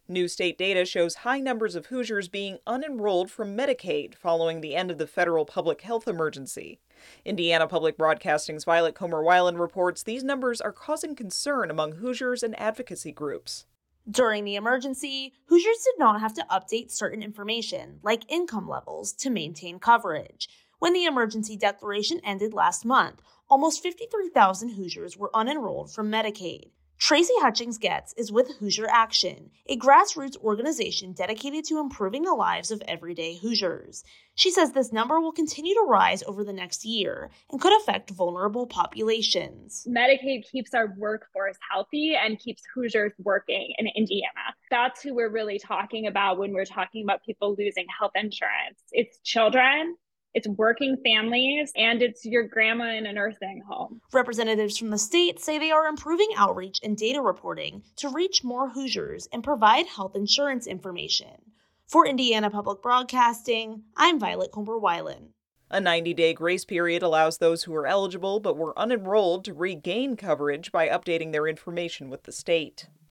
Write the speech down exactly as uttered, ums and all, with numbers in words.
New state data shows high numbers of Hoosiers being unenrolled from Medicaid following the end of the federal public health emergency. Indiana Public Broadcasting's Violet Comer-Weiland reports these numbers are causing concern among Hoosiers and advocacy groups. During the emergency, Hoosiers did not have to update certain information, like income levels, to maintain coverage. When the emergency declaration ended last month, almost fifty-three thousand Hoosiers were unenrolled from Medicaid. Tracy Hutchings Getz is with Hoosier Action, a grassroots organization dedicated to improving the lives of everyday Hoosiers. She says this number will continue to rise over the next year and could affect vulnerable populations. Medicaid keeps our workforce healthy and keeps Hoosiers working in Indiana. That's who we're really talking about when we're talking about people losing health insurance. It's children, it's working families, and it's your grandma in a nursing home. Representatives from the state say they are improving outreach and data reporting to reach more Hoosiers and provide health insurance information. For Indiana Public Broadcasting, I'm Violet Comer-Weiland. A ninety-day grace period allows those who are eligible but were unenrolled to regain coverage by updating their information with the state.